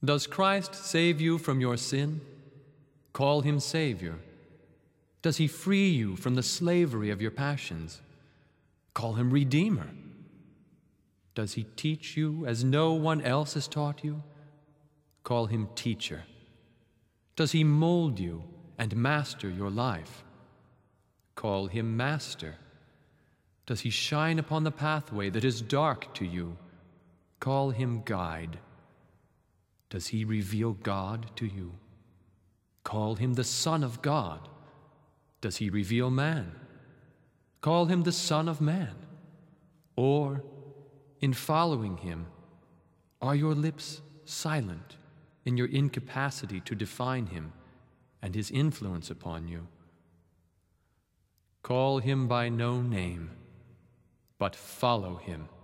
Does Christ save you from your sin? Call him Savior. Does he free you from the slavery of your passions? Call him Redeemer. Does he teach you as no one else has taught you? Call him Teacher. Does he mold you and master your life? Call him Master. Does he shine upon the pathway that is dark to you? Call him Guide. Does he reveal God to you? Call him the Son of God. Does he reveal man? Call him the Son of Man. Or, in following him, are your lips silent in your incapacity to define him and his influence upon you? Call him by no name, but follow him.